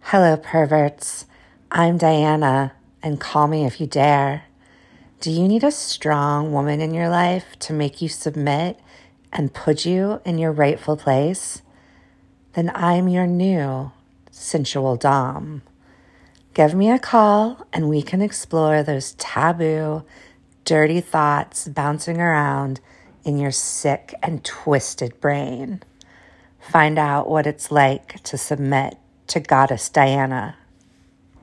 Hello, perverts. I'm Diana, and call me if you dare. Do you need a strong woman in your life to make you submit and put you in your rightful place? Then I'm your new sensual dom. Give me a call and we can explore those taboo, dirty thoughts bouncing around in your sick and twisted brain. Find out what it's like to submit to Goddess Diana.